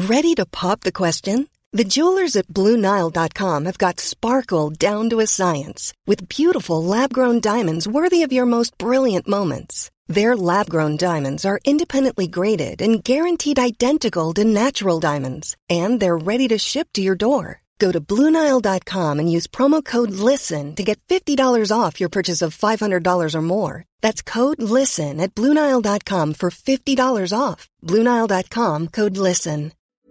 Ready to pop the question? The jewelers at BlueNile.com have got sparkle down to a science with beautiful lab-grown diamonds worthy of your most brilliant moments. Their lab-grown diamonds are independently graded and guaranteed identical to natural diamonds, and they're ready to ship to your door. Go to BlueNile.com and use promo code LISTEN to get $50 off your purchase of $500 or more. That's code LISTEN at BlueNile.com for $50 off. BlueNile.com, code LISTEN.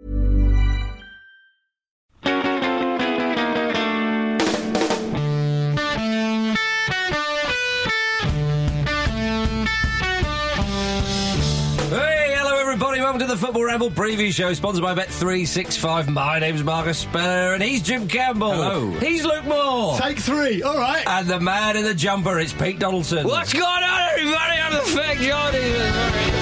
Welcome to the Football Ramble preview show, sponsored by Bet365. My name's Marcus Speller, and he's Jim Campbell. Hello. He's Luke Moore. Take three, all right. And the man in the jumper, it's Pete Donaldson. What's going on, everybody? I'm the fake Johnny.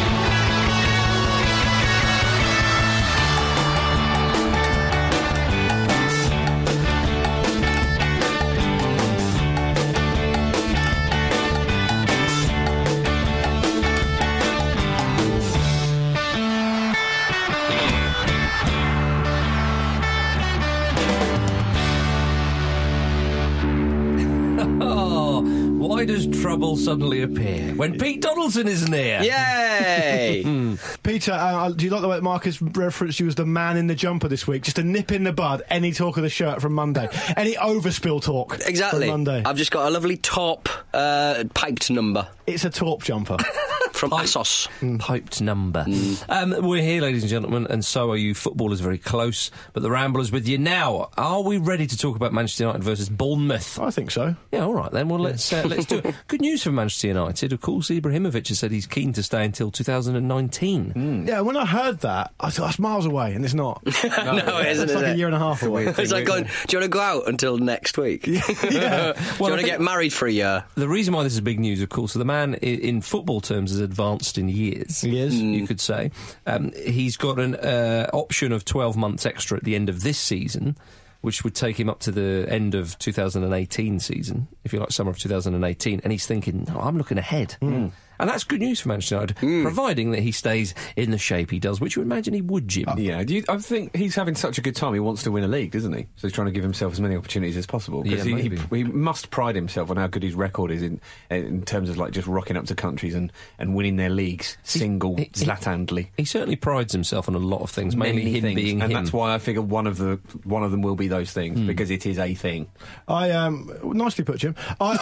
Why does trouble suddenly appear when Pete Donaldson isn't here? Yay! Peter, do you like the way Marcus referenced you as the man in the jumper this week? Just a nip in the bud, any talk of the shirt from Monday. Any overspill talk Exactly. from Monday. I've just got a lovely top piped number. It's a taupe jumper. From Assos. Piped number. We're here, ladies and gentlemen, and so are you. Football is very close, but the Rambler's with you now. Are we ready to talk about Manchester United versus Bournemouth? I think so. Yeah, all right then. Well, let's do it. Good news for Manchester United. Of course, Ibrahimovic has said he's keen to stay until 2019. Yeah, when I heard that, I thought that's miles away, and it's not. No, it isn't, It's is like it? a year and a half away. It's like going, do you want to go out until next week? Yeah. Do you want to get married for a year? The reason why this is big news, of course, the man in football terms is advanced in years. He is. You could say. He's got an option of 12 months extra at the end of this season, which would take him up to the end of 2018 season, if you like, summer of 2018. And he's thinking, no, I'm looking ahead. And that's good news for Manchester United, providing that he stays in the shape he does, which you imagine he would, Jim. Yeah, I think he's having such a good time. He wants to win a league, doesn't he? So he's trying to give himself as many opportunities as possible. Because he must pride himself on how good his record is in terms of like just rocking up to countries and winning their leagues single-handedly. He certainly prides himself on a lot of things, mainly him being and him. that's why I figure one of them will be those things because it is a thing. Nicely put, Jim.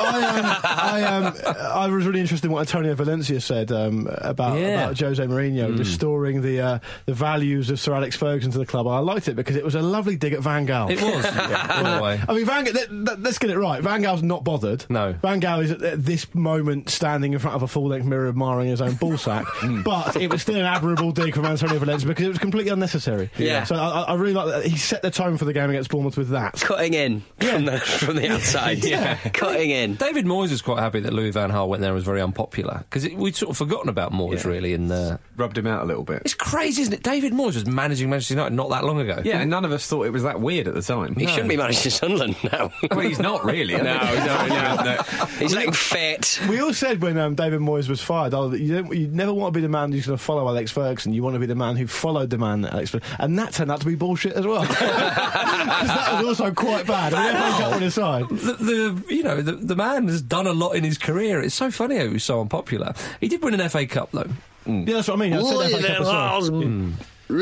I was really interested in what Antonio Valencia said about Jose Mourinho restoring the values of Sir Alex Ferguson to the club. I liked it because it was a lovely dig at Van Gaal. It was, in a way. I mean, let's get it right. Van Gaal's not bothered. No. Van Gaal is at this moment standing in front of a full-length mirror admiring his own ballsack. But it was still an admirable dig from Antonio Valencia because it was completely unnecessary. Yeah. So I really like that. He set the tone for the game against Bournemouth with that. Cutting in from the outside. Cutting in. David Moyes was quite happy that Louis van Gaal went there and was very unpopular, because we'd sort of forgotten about Moyes, really. And rubbed him out a little bit. It's crazy, isn't it? David Moyes was managing Manchester United not that long ago. Yeah, and none of us thought it was that weird at the time. He shouldn't be managing Sunderland now. Well, he's not really. No. He's letting fit. We all said when David Moyes was fired, you never want to be the man who's going to follow Alex Ferguson. You want to be the man who followed the man Alex Ferguson. And that turned out to be bullshit as well. Because that was also quite bad. I mean, everyone got on his side. The man has done a lot in his career. It's so funny how he was so unpopular. He did win an FA Cup, though. Yeah, that's what I mean. I said FA Cup as well.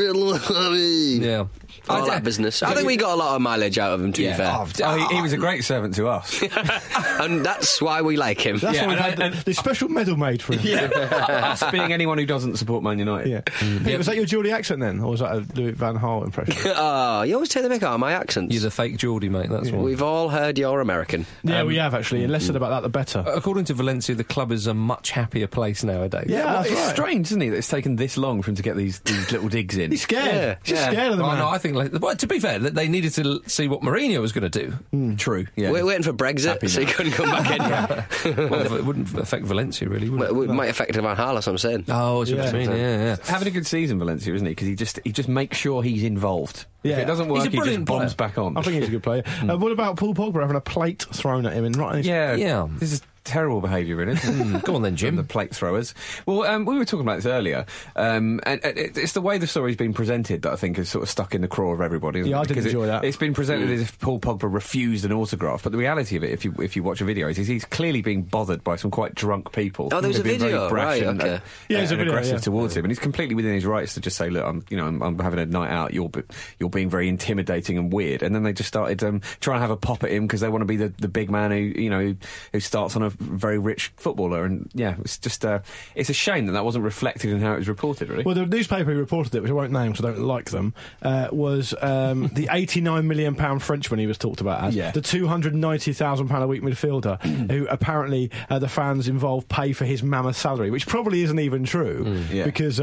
Yeah. All that business. I think we got a lot of mileage out of him, to be fair. He was a great servant to us. And that's why we like him. That's why we've had the special medal made for him. Us being anyone who doesn't support Man United. Yeah. Pete, was that your Geordie accent then? Or was that a Louis van Gaal impression? You always take the mick out of my accents. You're the fake Geordie, mate, that's why. We've all heard you're American. Yeah, we have, actually. And less said about that, the better. According to Valencia, the club is a much happier place nowadays. Yeah, that's it's right. strange, isn't it, that it's taken this long for him to get these little digs in. He's scared. He's just scared of the man. No, I think, to be fair, that they needed to see what Mourinho was going to do. True, yeah. We're waiting for Brexit, so he couldn't come back in. Well, it wouldn't affect Valencia, really, would it? It might affect Van Gaal, that's what I'm saying. Oh, that's what I mean, yeah. Having a good season, Valencia, isn't he? Because he just makes sure he's involved. Yeah. If it doesn't work, He's a he just brilliant bombs player. back on. I think he's a good player. What about Paul Pogba having a plate thrown at him right in his... Yeah. This is terrible behaviour, really. Go on then, Jim. The plate throwers. Well, we were talking about this earlier, and it's the way the story's been presented that I think has sort of stuck in the craw of everybody. Isn't Yeah, it? I did enjoy that. It's been presented as if Paul Pogba refused an autograph, but the reality of it, if you watch a video, is he's clearly being bothered by some quite drunk people. Oh, there was who've a been video, very brash right, and, okay. There's a video, aggressive yeah. towards him, and he's completely within his rights to just say, look, I'm having a night out. You're being very intimidating and weird. And then they just started trying to have a pop at him because they want to be the big man who starts on a very rich footballer. And yeah, it's just it's a shame that wasn't reflected in how it was reported, really. Well, the newspaper who reported it, which I won't name because I don't like them, was the £89 million Frenchman he was talked about as, the £290,000 a week midfielder, who apparently the fans involved pay for his mammoth salary, which probably isn't even true, because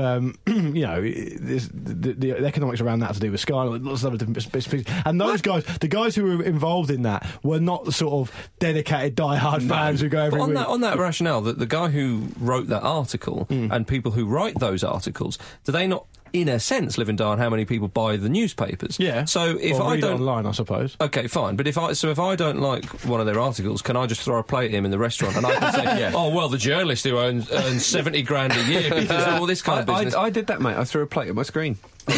the economics around that have to do with Sky and lots of other different bits and pieces. And those guys, the guys who were involved in that, were not the sort of dedicated, die-hard fans who go every week. On that rationale, the guy who wrote that article and people who write those articles, do they not, in a sense, live and die on how many people buy the newspapers? Yeah. So if I read don't online, I suppose. Okay, fine. But if I don't like one of their articles, can I just throw a plate at him in the restaurant and I can say, oh well, the journalist who earns $70,000 a year because of all this kind of business. I did that, mate. I threw a plate at my screen.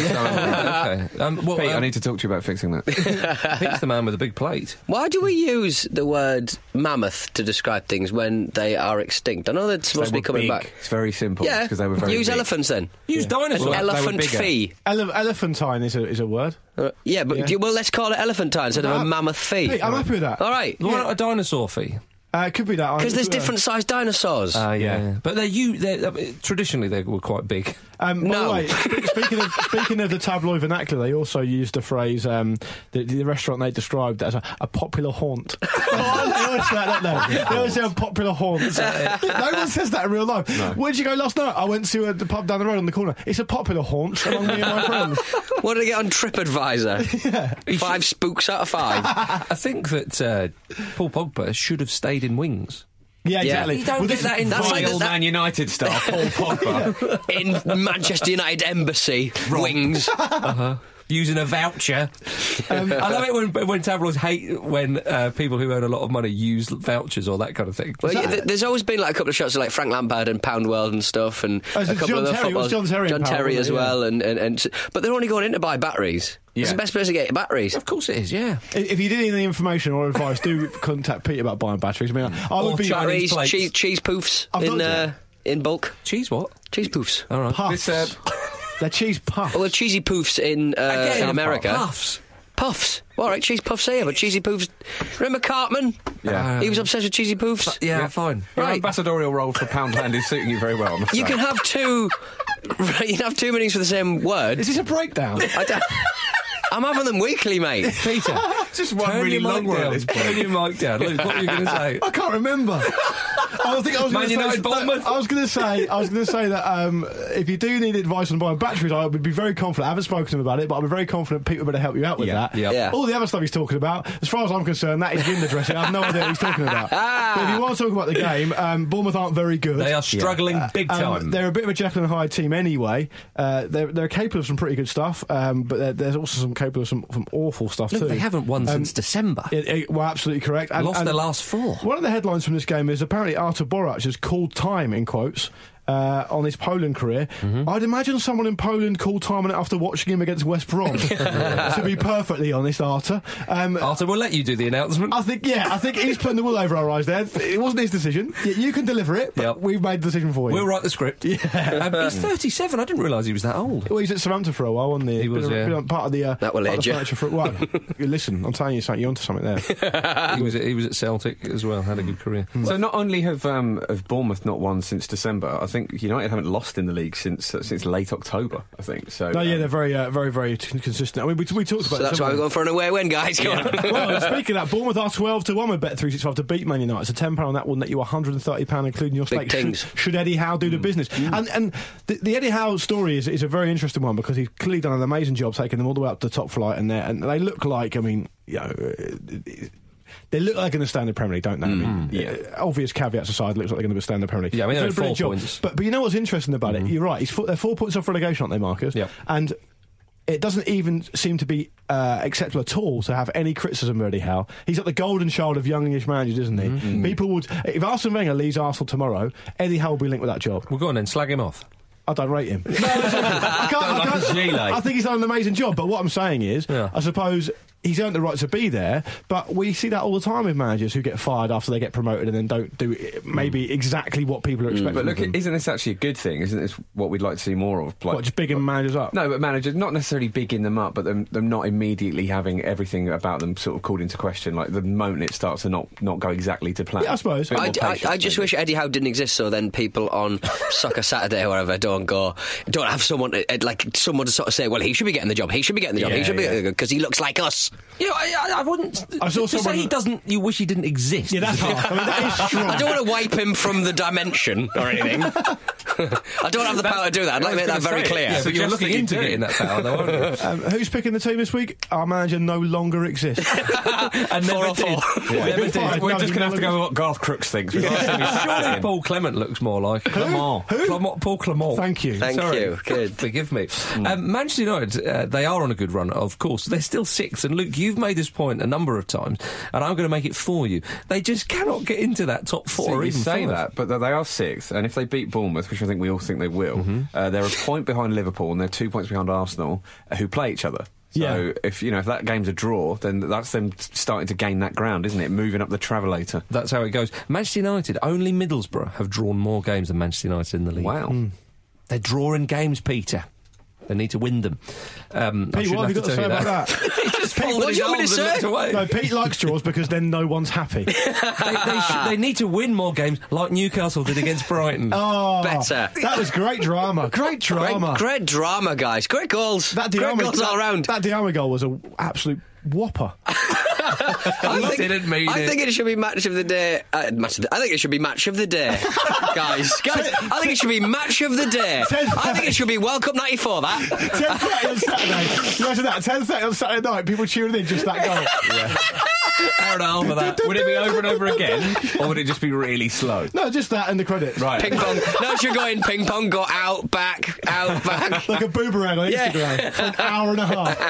Okay. Pete, I need to talk to you about fixing that. Pete's the man with a big plate. Why do we use the word mammoth to describe things when they are extinct? I know they're supposed to be coming back. It's very simple. Yeah, because they were very use big. elephants then. Use dinosaurs. Well, Elephant fee. Elephantine is a word. Yeah, but well, let's call it elephantine instead of a mammoth fee. Pete, I'm happy with that. All right. Why not a dinosaur fee? It could be that. Because there's different sized dinosaurs. Yeah. But traditionally they were quite big. By the way, speaking of the tabloid vernacular, they also used the phrase, the restaurant they described as a popular haunt. They always say that, don't they? They always say a popular haunt. No one says that in real life. No. Where'd you go last night? I went to the pub down the road on the corner. It's a popular haunt among me and my friends. What did I get on TripAdvisor? 5 spooks out of 5. I think that Paul Pogba should have stayed in Wings. Yeah, exactly. You don't get that in Vile Man United star Paul Pogba in Manchester United Embassy Wings. Using a voucher. I love it when tabloids hate when people who earn a lot of money use vouchers or that kind of thing. Well, there's always been like a couple of shots of like Frank Lampard and Pound World and stuff, and a couple of the footballers, John Terry as well, and but they're only going in to buy batteries. Yeah. It's the best place to get batteries. Of course it is, yeah. If you need any information or advice, do contact Pete about buying batteries. I mean, I would be Chinese cheese poofs in bulk. Cheese what? Cheese poofs. All right. Puffs. They're cheese puffs. Well, they're cheesy poofs in America. Puffs. All right, cheese puffs here, but cheesy poofs. Remember Cartman? Yeah. He was obsessed with cheesy poofs. Yeah, fine. Your ambassadorial role for Poundland is suiting you very well. You can have two. You can have two meanings for the same word. Is this a breakdown? I'm having them weekly, mate. Peter, just one really long word. Turn your mic down. Luke, what were you going to say? I can't remember. I was going to say that if you do need advice on buying batteries, I would be very confident. I haven't spoken to him about it, but I'd be very confident Pete would better help you out with that. Yeah. All the other stuff he's talking about, as far as I'm concerned, that is window dressing. I have no idea what he's talking about. But if you want to talk about the game, Bournemouth aren't very good. They are struggling big time. They're a bit of a Jekyll and Hyde team anyway. They're capable of some pretty good stuff, but there's also some capable of some awful stuff too. They haven't won since December. Well, absolutely correct. Lost their last 4. One of the headlines from this game is apparently Artur Borac has called time, in quotes, on his Poland career. I'd imagine someone in Poland called time on it after watching him against West Brom. To be perfectly honest, Artur. Artur, we'll let you do the announcement. I think he's putting the wool over our eyes there. It wasn't his decision. You can deliver it, but we've made the decision for you. We'll write the script. Yeah. He's 37. I didn't realise he was that old. Well, he's at Southampton for a while, wasn't he? He was, been part of the that will age you. Well, listen, I'm telling you something. You're onto something there. He was at Celtic as well. Had a good career. So not only have Bournemouth not won since December, I think United haven't lost in the league since late October, I think. So no, they're very, very consistent. I mean, we talked about. So that's why we're going for an away win, guys. Well, speaking of that, Bournemouth are 12-1 with Bet365 to beat Man United. So £10 on that will net you £130, including your stake. Should Eddie Howe do the business? And the Eddie Howe story is a very interesting one because he's clearly done an amazing job taking them all the way up to the top flight, and they look like, I mean, they look like they're going to stay in the Premier League, don't they? I mean, obvious caveats aside, it looks like they're going to stay in the Premier League. Yeah, I mean, they're 4 points. But you know what's interesting about it? You're right. They're 4 points off relegation, aren't they, Marcus? Yeah. And it doesn't even seem to be acceptable at all to have any criticism of Eddie Howe. He's like the golden child of young English managers, isn't he? Mm-hmm. People would... If Arsene Wenger leaves Arsenal tomorrow, Eddie Howe will be linked with that job. Well, go on then, slag him off. I don't rate him. I think he's done an amazing job, but what I'm saying is, I suppose... He's earned the right to be there, but we see that all the time with managers who get fired after they get promoted and then don't do maybe exactly what people are expecting. But look, isn't this actually a good thing? Isn't this what we'd like to see more of? Like, just bigging managers up? No, but managers, not necessarily bigging them up, but them not immediately having everything about them sort of called into question, like the moment it starts to not go exactly to plan. Yeah, I suppose. I just wish Eddie Howe didn't exist, so then people on Soccer Saturday or whatever don't have someone to sort of say, well, he should be getting the job, he should be getting the job, he should be, because he looks like us. You know, I wouldn't. I saw to say he doesn't. You wish he didn't exist. Yeah, that's hard. I mean, that is strong. I don't want to wipe him from the dimension or anything. I don't have the power to do that. I'd like to make that very clear. Yeah, but you're looking into getting that power, though, aren't you? Who's picking the team this week? Our manager no longer exists. And never did. We're just going to have to go with what Garth Crooks thinks. Surely Paul Clement looks more like Clement. Paul Clement. Thank you. Thank you. Good. Forgive me. Manchester United, they are on a good run, of course. They're still sixth, and Luke, you've made this point a number of times, and I'm going to make it for you. They just cannot get into that top four. You say that, but they are sixth, and if they beat Bournemouth, which I think we all think they will, they're a point behind Liverpool and they're 2 points behind Arsenal, who play each other. So if that game's a draw, then that's them starting to gain that ground, isn't it? Moving up the travelator. That's how it goes. Manchester United, only Middlesbrough have drawn more games than Manchester United in the league. Wow. They're drawing games, Peter. They need to win them. Pete, what have you got to say about that? What do you want me to say? No, Pete likes draws because then no one's happy. they need to win more games like Newcastle did against Brighton. Oh, better. That was great drama. Great drama. Great drama, guys. Great goals. Great goals all around. That Diarra goal was an absolute whopper. I think it should be match of the day. I think it should be match of the day, guys. I think it should be match of the day. I think it should be World Cup '94. That 10:30 on Saturday. Imagine that 10:30 on Saturday night. People cheering in just that goal. Yeah. Hour and a half of that. Would it be over and over again, or would it just be really slow? No, just that and the credits. Right. Ping pong. No, it should go in ping pong. Go out, back, like a boomerang on Instagram for an hour and a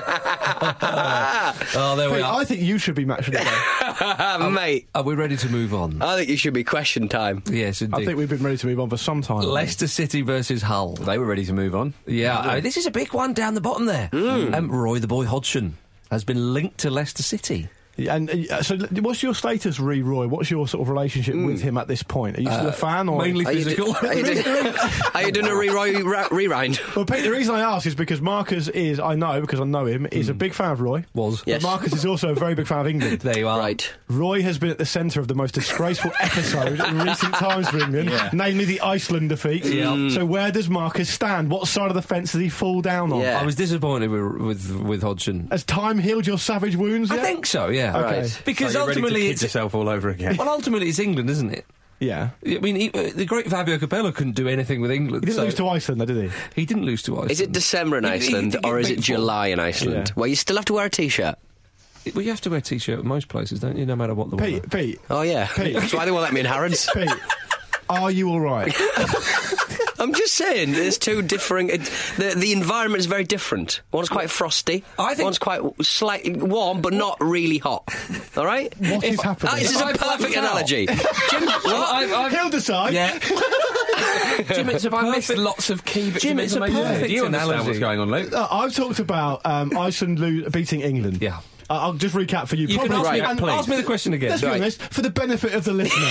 half. Oh, there we are. I think you should be match of the day. Mate. Are we ready to move on? I think you should be question time. Yes, indeed. I think we've been ready to move on for some time. Leicester City versus Hull. They were ready to move on. Yeah, this is a big one down the bottom there. Roy the Boy Hodgson has been linked to Leicester City. And so, what's your status, Roy? What's your sort of relationship with him at this point? Are you still a fan, or mainly physical? Are you doing a rewind? Well, Pete, the reason I ask is because Marcus is, I know him, is a big fan of Roy. Was. Yes. But Marcus is also a very big fan of England. There you are. Right. Roy has been at the centre of the most disgraceful episode in recent times for England, namely the Iceland defeat. Yeah. So where does Marcus stand? What side of the fence does he fall down on? Yeah. I was disappointed with Hodgson. Has time healed your savage wounds yet? I think so, yeah. Okay. Right. Because so ultimately it's yourself all over again. Well, ultimately it's England, isn't it? Yeah. I mean, the great Fabio Capello couldn't do anything with England. He didn't lose to Iceland, though, did he? He didn't lose to Iceland. Is it December in Iceland, or is it July in Iceland? Yeah. Well, you still have to wear a T-shirt. Well, you have to wear a T-shirt at most places, don't you, no matter what the weather. Pete. Oh, yeah. Pete. That's why they won't let me in Harrods. Pete, are you all right? I'm just saying, there's two differing... The environment is very different. One's quite frosty. One's quite slightly warm, but not really hot. All right? What is happening? This is a perfect analogy. Jim, He'll decide. Yeah. Jim, have I missed lots of key bits Jim, of it's a information? perfect you understand what's going on, Luke? I've talked about Iceland beating England. Yeah. I'll just recap for you. You can ask me the question again. Let's be honest, for the benefit of the listener.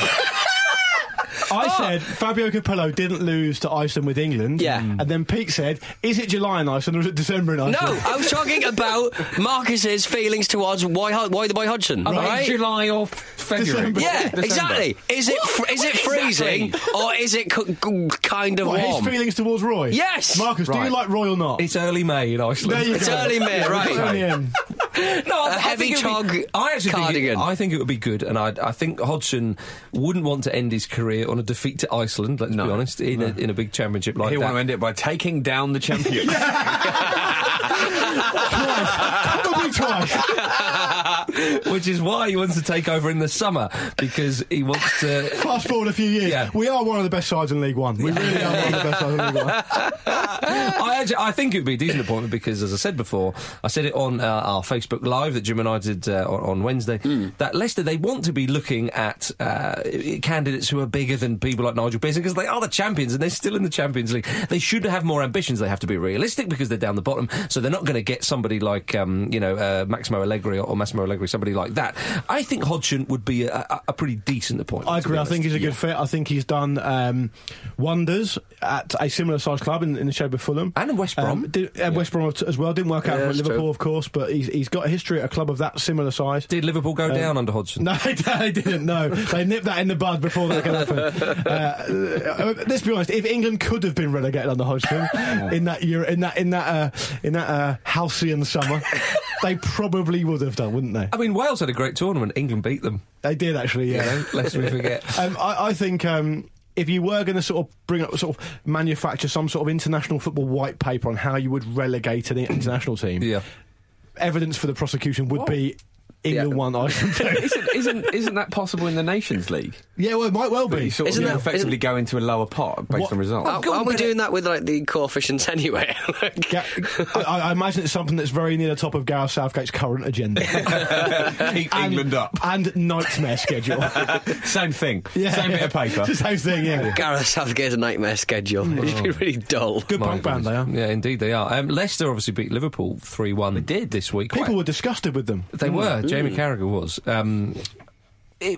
I said Fabio Capello didn't lose to Iceland with England. Yeah. And then Pete said, is it July in Iceland or is it December in Iceland? No, I was talking about Marcus's feelings towards Roy the Boy Hodgson. Right. July or February. December. Yeah, December. Exactly. Is it freezing or is it kind of warm? His feelings towards Roy? Yes. Marcus, do you like Roy or not? It's early May in Iceland. There you It's go. early May, right. No, A heavy tog cardigan. I think it would be good, and I think Hodgson wouldn't want to end his career on a defeat to Iceland, let's be honest, in a big championship like that. He'll want to end it by taking down the champions. Probably twice. Which is why he wants to take over in the summer, because he wants to... Fast forward a few years. Yeah. We are one of the best sides in League One. We really are one of the best sides in League One. I think it would be a decent appointment because, as I said before, I said it on our Facebook Live that Jim and I did on Wednesday, that Leicester, they want to be looking at candidates who are bigger than people like Nigel Pearson because they are the champions and they're still in the Champions League. They should have more ambitions. They have to be realistic because they're down the bottom, so they're not going to get somebody like Massimo Allegri or Massimo Allegri, somebody like that. I think Hodgson would be a pretty decent appointment. I agree. I think he's a good fit. I think he's done wonders at a similar sized club in the shape of Fulham and in West Brom. West Brom as well. Didn't work out for Liverpool, true. Of course, but he's got a history at a club of that similar size. Did Liverpool go down under Hodgson? No, they didn't. No, they nipped that in the bud before that could happen. Let's be honest. If England could have been relegated under Hodgson in that year, in that halcyon summer, they probably would have done, wouldn't they? I mean, Wales had a great tournament. England beat them. They did actually. Yeah, lest we forget. I think. If you were going to sort of manufacture some sort of international football white paper on how you would relegate an international team, evidence for the prosecution would be England won, Iceland two. Isn't that possible in the Nations League? Yeah, well, it might well be. Sort of effectively go into a lower pot based on results. Aren't we doing that with like the coefficients anyway? I imagine it's something that's very near the top of Gareth Southgate's current agenda. Keep England up. And nightmare schedule. Same thing. Yeah, same bit of paper. Same thing, yeah. Gareth Southgate's nightmare schedule. It'd be really dull. Good punk band they are. Yeah, indeed they are. Leicester obviously beat Liverpool 3-1. They did this week. People were disgusted with them. They were. Jamie Carragher was. It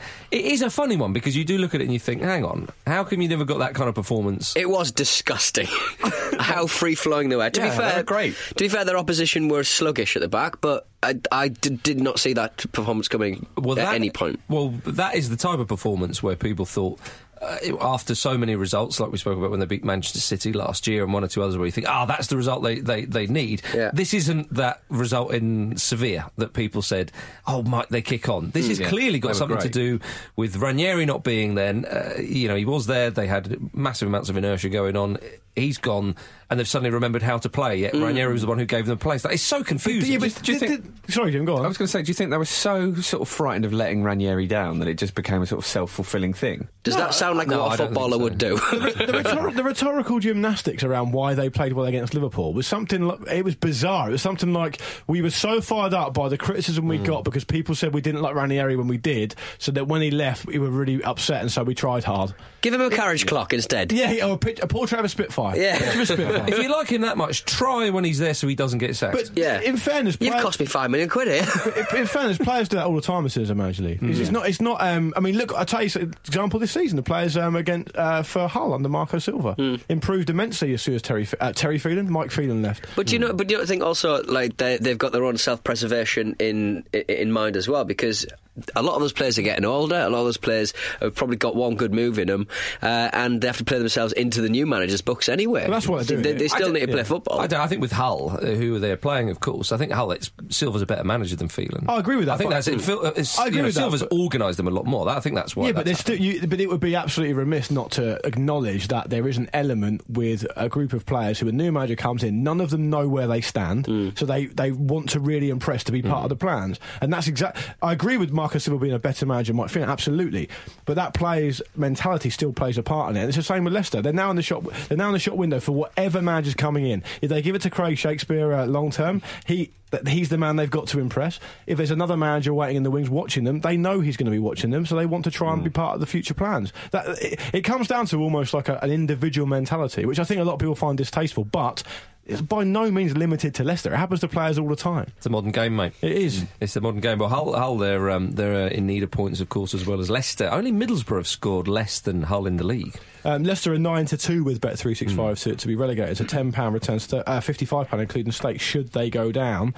is a funny one because you do look at it and you think, hang on, how come you never got that kind of performance? It was disgusting how free-flowing they were. To be fair, great. To be fair, their opposition were sluggish at the back, but I did not see that performance coming at any point. Well, that is the type of performance where people thought, after so many results, like we spoke about when they beat Manchester City last year and one or two others where you think, that's the result they need. Yeah. This isn't that result in Sevilla that people said, might they kick on? This has clearly got something to do with Ranieri not being there. He was there. They had massive amounts of inertia going on. He's gone, and they've suddenly remembered how to play, yet Ranieri was the one who gave them the place. It's so confusing. Sorry, Jim, go on. I was going to say, do you think they were so sort of frightened of letting Ranieri down that it just became a sort of self-fulfilling thing? Does that sound like what a footballer would do? The rhetorical gymnastics around why they played well against Liverpool was something, it was bizarre. It was something like, we were so fired up by the criticism we got because people said we didn't like Ranieri when we did, so that when he left, we were really upset, and so we tried hard. Give him a carriage clock instead. Yeah, or a Paul Travers Spitfire. Yeah. If you like him that much, try when he's there so he doesn't get sacked. But in fairness, you've cost me £5 million here. In fairness, players do that all the time in the Major League. It's not. I mean, look, I'll tell you an example this season. The players for Hull under Marco Silva improved immensely as soon as Terry Phelan, Mike Phelan left. But do you not think also like they've got their own self-preservation in mind as well, because a lot of those players are getting older. A lot of those players have probably got one good move in them, and they have to play themselves into the new manager's books anyway. Well, that's what they're doing. They still need to play football. I think with Hull, who they're playing, of course, I think Hull, Silva's a better manager than Phelan. I agree with that. I think that's it. I agree with Silva's organised them a lot more. I think that's why. Yeah, but it would be absolutely remiss not to acknowledge that there is an element with a group of players who a new manager comes in, none of them know where they stand, so they want to really impress to be part of the plans, and that's I agree with Marco Silva being a better manager, Mike Phelan, absolutely, but that players' mentality still plays a part in it. And it's the same with Leicester. They're now in the shop. They're now in the shop window for whatever manager's coming in. If they give it to Craig Shakespeare long term, he's the man they've got to impress. If there's another manager waiting in the wings watching them, they know he's going to be watching them, so they want to try and be part of the future plans. It comes down to almost like an individual mentality, which I think a lot of people find distasteful, but it's by no means limited to Leicester. It happens to players all the time. It's a modern game, mate. It is. It's a modern game. But Hull they're in need of points, of course, as well as Leicester. Only Middlesbrough have scored less than Hull in the league. Leicester are 9-2 with Bet365 to be relegated. It's a £10 return, £55 including stakes should they go down.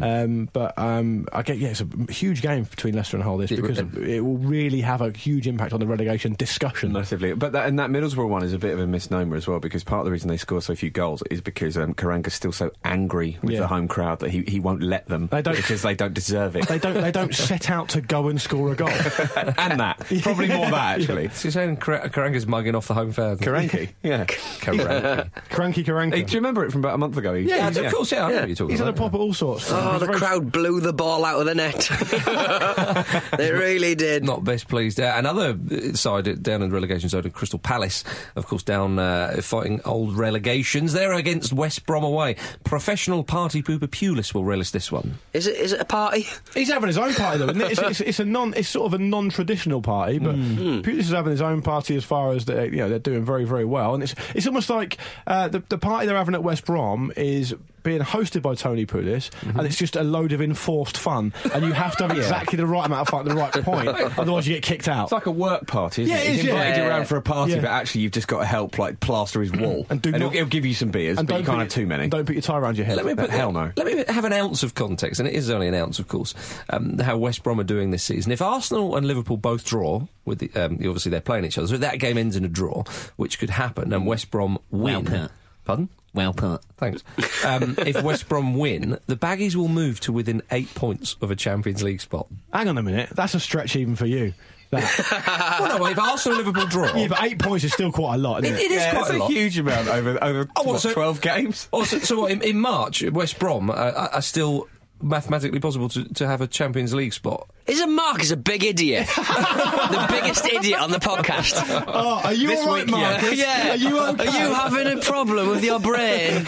I get it's a huge game between Leicester and Hull because it will really have a huge impact on the relegation discussion. Massively. But that Middlesbrough one is a bit of a misnomer as well, because part of the reason they score so few goals is because Karanga's still so angry with the home crowd that he won't let them because they don't deserve it. They don't set out to go and score a goal. And that. Probably more that, actually. So you're saying Karanga's mugging off the home fans. Karanka. Yeah. Karanka. Hey, do you remember it from about a month ago? Yeah, of course, I know what you're talking He's about. had a pop at all sorts. Oh, the crowd blew the ball out of the net. They really did. Not best pleased. Another side down in the relegation zone, Crystal Palace, of course, down fighting old relegations. They're against West Brom away. Professional party pooper Pulis will relish this one. Is it a party? He's having his own party though, isn't it? It's sort of a non-traditional party, but Pulis is having his own party as far as they're doing very, very well, and it's almost like the party they're having at West Brom is being hosted by Tony Pulis, and it's just a load of enforced fun, and you have to have exactly the right amount of fun at the right point, otherwise you get kicked out. It's like a work party, isn't it? It is, He's invited you yeah. around for a party, Yeah. but actually you've just got to help plaster his wall, and he'll give you some beers, but you can't have too many. Don't put your tie around your head. Hell no. Let me have an ounce of context, and it is only an ounce, of course, how West Brom are doing this season. If Arsenal and Liverpool both draw, with obviously they're playing each other, so if that game ends in a draw, which could happen, and West Brom win... Well put. Pardon? Well put. Thanks. If West Brom win, the Baggies will move to within 8 points of a Champions League spot. Hang on a minute, that's a stretch even for you. Well, no, if Arsenal and Liverpool draw... Yeah, but 8 points is still quite a lot, isn't it? It is quite a lot. Huge amount over 12 games. So what, in March, West Brom are still mathematically possible to have a Champions League spot? Isn't Marcus a big idiot? The biggest idiot on the podcast. Oh, are you all right, Marcus? Yeah. Are you okay? Are you having a problem with your brain?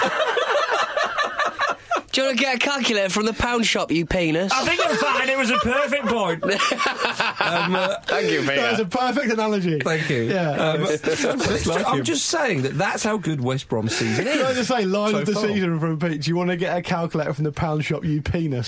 Do you want to get a calculator from the pound shop, you penis? I think you're fine. It was a perfect point. Thank you, Peter. That was a perfect analogy. Thank you. Yeah. I'm just saying that's how good West Brom's season is. Can I just say, line So of the far. season from Pete, do you want to get a calculator from the pound shop, you penis?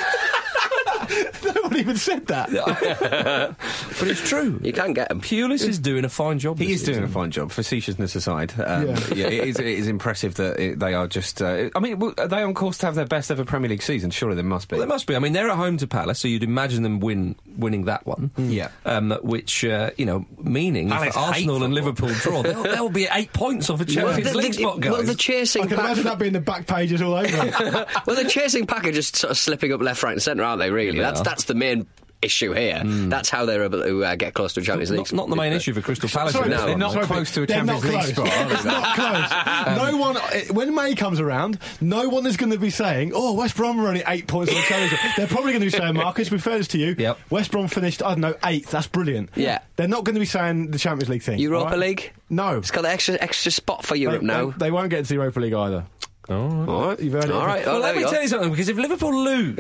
No one even said that. But it's true. You can get them. Pulis is doing a fine job. He this is doing season. a fine job, facetiousness aside. Yeah. It is impressive that they are just... are they on course to have their best ever Premier League season? Surely they must be. Well, they must be. I mean, they're at home to Palace, so you'd imagine them winning that one. Yeah. Which, meaning Palace if Arsenal hate and Liverpool draw, they'll be at 8 points off a Champions League spot, guys. Well, the chasing I can pack. imagine that being the back pages all over it. Well, the chasing pack are just sort of slipping up left, right, and centre, aren't they? Really, Yeah, they are. that's the main issue here. That's how they're able to get close to a Champions League. Not the main issue for Crystal Palace. Sorry, really. no, They're not Sorry, close to a they're Champions not League close. spot, are they? It's not close. No one, when May comes around, no one is going to be saying, "Oh, West Brom are only 8 points on the Champions League." They're probably going to be saying, "Marcus, we fairness to you, Yep. West Brom finished, I don't know, 8th. That's brilliant." Yeah. They're not going to be saying the Champions League thing. Europa all right? League? No. It's got the extra spot for Europe now. They won't get to the Europa League either. All right. You've heard it. All right. Well, Oh, let there me we tell go. you something, because if Liverpool lose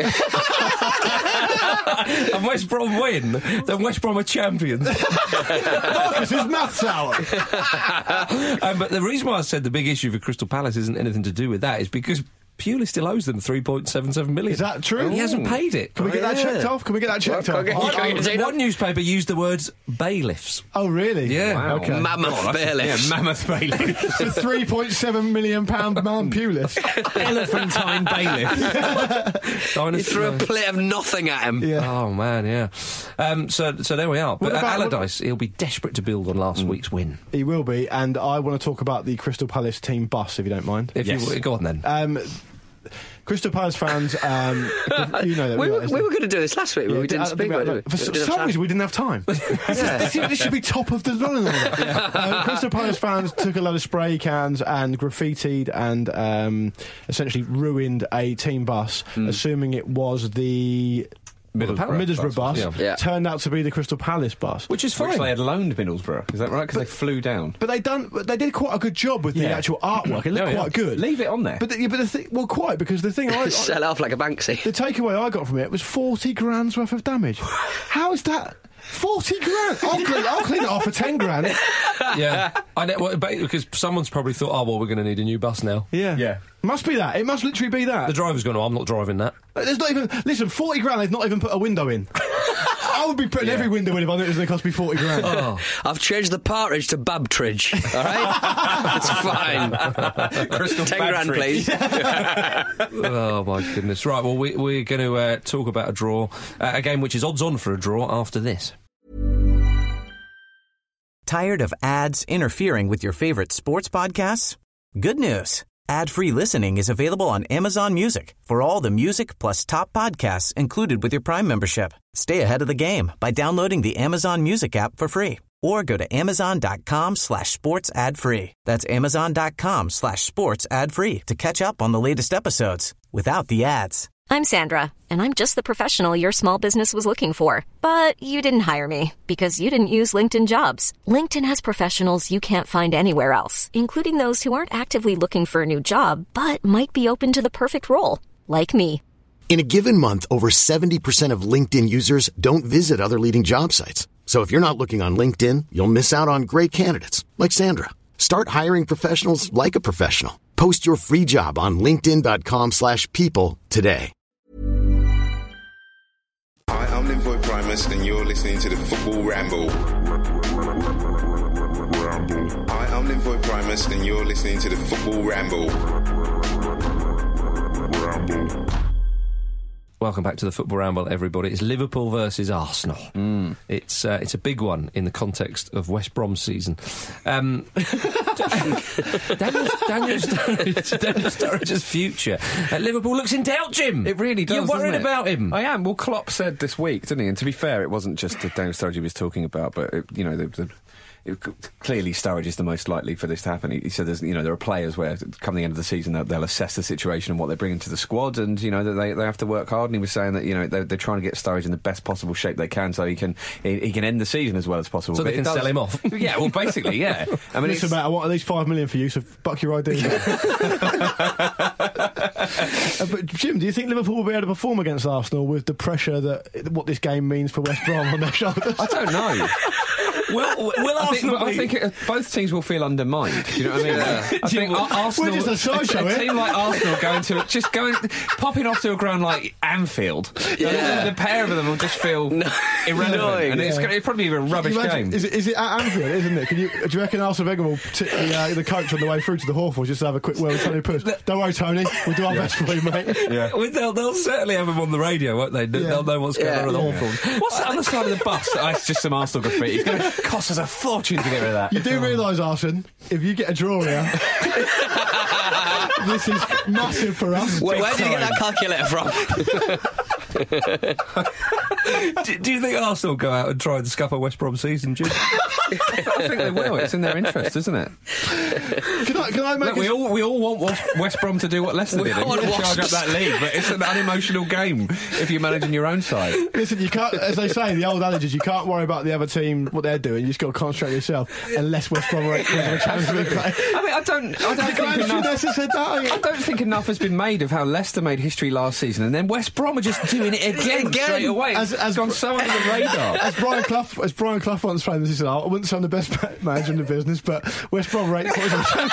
and West Brom win, then West Brom are champions. Marcus, his maths hour. But the reason why I said the big issue for Crystal Palace isn't anything to do with that is because Pulis still owes them 3.77 million. Is that true? He hasn't paid it. Can we get that checked off? Can we get that checked Well, off? can we get- Oh, one newspaper used the words bailiffs. Oh, really? Yeah. Wow. Okay. Mammoth bailiffs. Yeah, Mammoth Bailiff. For £3.7 million man Pulis. Elephantine Bailiff. You threw a plate of nothing at him. Yeah. Oh man, yeah. So there we are. But What about- Allardyce, he'll be desperate to build on last week's win. He will be, and I want to talk about the Crystal Palace team bus, if you don't mind. If you go on then. Crystal Palace fans, you know that We were going to do this last week, but we didn't speak about it. For some reason, we didn't have time. This should be top of the running order. Crystal Palace fans took a load of spray cans and graffitied and essentially ruined a team bus, assuming it was the Middlesbrough bus. Yeah. Turned out to be the Crystal Palace bus. Which is Which fine. they had loaned Middlesbrough. Is that right? Because they flew down. But they did quite a good job with the actual artwork. It looked quite good. Leave it on there. But the thing, because the thing Sell it off like a Banksy. the takeaway I got from it was 40 grand's worth of damage. How is that? 40 grand? I'll clean it off for 10 grand. Yeah. Because someone's probably thought, oh, well, we're going to need a new bus now. Yeah. Must be that. It must literally be that. The driver's going, I'm not driving that. There's not even... Listen, 40 grand, they've not even put a window in. I would be putting every window in if I knew it was going to cost me 40 grand. Oh. I've changed the partridge to Babtridge. All right, it's fine. Crystal 10 grand, please. Oh, my goodness. Right, well, we're going to talk about a draw, a game which is odds-on for a draw after this. Tired of ads interfering with your favorite sports podcasts? Good news. Ad-free listening is available on Amazon Music for all the music plus top podcasts included with your Prime membership. Stay ahead of the game by downloading the Amazon Music app for free or go to amazon.com/sports ad free. That's amazon.com/sports ad free to catch up on the latest episodes without the ads. I'm Sandra, and I'm just the professional your small business was looking for. But you didn't hire me because you didn't use LinkedIn Jobs. LinkedIn has professionals you can't find anywhere else, including those who aren't actively looking for a new job, but might be open to the perfect role, like me. In a given month, over 70% of LinkedIn users don't visit other leading job sites. So if you're not looking on LinkedIn, you'll miss out on great candidates like Sandra. Start hiring professionals like a professional. Post your free job on linkedin.com/people today. Hi, I'm Linvoy Primus and you're listening to the Football Ramble. Hi, I'm Linvoy Primus and you're listening to the Football Ramble. Welcome back to the Football Ramble, everybody. It's Liverpool versus Arsenal. It's a big one in the context of West Brom's season. Daniel Sturridge's future at Liverpool looks in doubt, Jim. It really does. You're worried about him. I am. Well, Klopp said this week, didn't he? And to be fair, it wasn't just Daniel Sturridge he was talking about, but clearly Sturridge is the most likely for this to happen. He said there are players where come the end of the season they'll assess the situation and what they bring into the squad, and that they have to work hard. And he was saying that they're trying to get Sturridge in the best possible shape they can so he can end the season as well as possible. So they can sell him off. Yeah, well, basically, yeah. I mean, it's about I want at least $5 million for you, so buck your ID. But Jim, do you think Liverpool will be able to perform against Arsenal with the pressure that what this game means for West Brom on their shoulders? I don't know. I think both teams will feel undermined. Do you know what I mean? I think Arsenal, we're just a sideshow, a team like Arsenal popping off to a ground like Anfield. The pair of them will just feel irrelevant, and it's probably a rubbish game. Is it at Anfield, isn't it? Do you reckon Arsene Wenger will tip the coach on the way through to the Hawthorns just to have a quick word with Tony Pulis? Don't worry, Tony, we'll do our best for you, mate. Yeah. They'll certainly have him on the radio, won't they? They'll know what's going on at the Hawthorns. What's that on the side of the bus? It's just some Arsenal graffiti. It's going to cost us a fortune to get rid of that. You do realise, Arsene, if you get a draw here, this is massive for us. Where did you get that calculator from? Do you think Arsenal go out and try and scupper West Brom season, Jim? I think they will. It's in their interest, isn't it? Can I make we all want West Brom to do what Leicester did. You charge up that league, but it's an unemotional game if you're managing your own side. Listen, you can't, as they say, the old adage is you can't worry about the other team, what they're doing. You just got to concentrate on yourself, unless West Brom are a chance to play. I mean, I don't think enough has been made of how Leicester made history last season, and then West Brom are just doing it again straight away. It's gone so under the radar. As Brian Clough once framed this, he said, I wouldn't say I'm the best manager in the business, but West Brom rate quarters of a chance.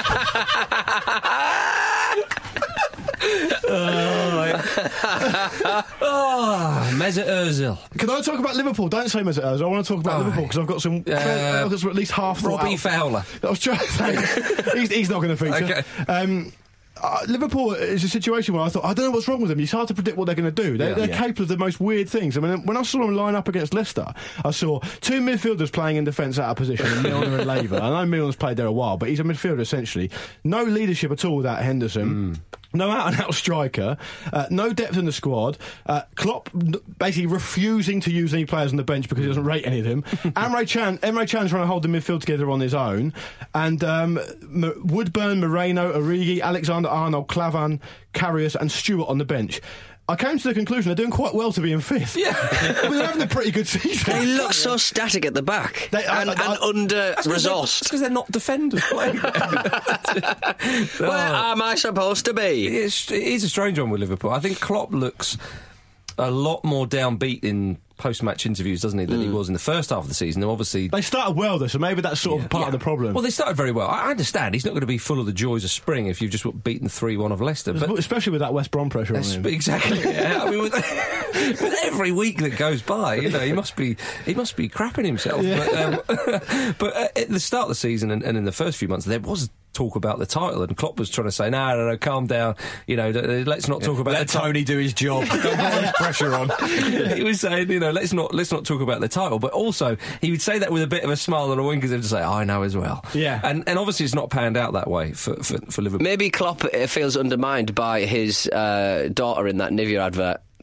Mesut Ozil. Can I talk about Liverpool? Don't say Mesut Ozil. I want to talk about Liverpool because I've got some at least half thought Robbie Fowler. I was trying to say he's not going to feature. Okay. Liverpool is a situation where I thought, I don't know what's wrong with them. It's hard to predict what they're going to do. They're capable of the most weird things. I mean, when I saw them line up against Leicester, I saw two midfielders playing in defence out of position, Milner and Laver. I know Milner's played there a while, but he's a midfielder essentially. No leadership at all without Henderson. No out-and-out striker, no depth in the squad. Klopp basically refusing to use any players on the bench because he doesn't rate any of them. Emre Can's trying to hold the midfield together on his own. And Woodburn, Moreno, Origi, Alexander-Arnold, Klavan, Karius and Stewart on the bench. I came to the conclusion they're doing quite well to be in fifth. Yeah. I mean, they're having a pretty good season. They look so static at the back and under-resourced. Because they're not defenders playing. Where am I supposed to be? It is a strange one with Liverpool. I think Klopp looks a lot more downbeat in post-match interviews, doesn't he, than he was in the first half of the season. And obviously they started well, though, so maybe that's sort of part of the problem. Well, they started very well. I understand he's not going to be full of the joys of spring if you've just beaten 3-1 of Leicester, but especially with that West Brom pressure on him. Exactly. Yeah. I mean, with every week that goes by, he must be crapping himself. Yeah. But at the start of the season and in the first few months, there was talk about the title, and Klopp was trying to say, no, calm down, let's not talk about let Tony do his job. Don't put his pressure on. He was saying, let's not talk about the title, but also he would say that with a bit of a smile and a wink as if to say, I know as well. Yeah. And obviously it's not panned out that way for Liverpool. Maybe Klopp feels undermined by his daughter in that Nivea advert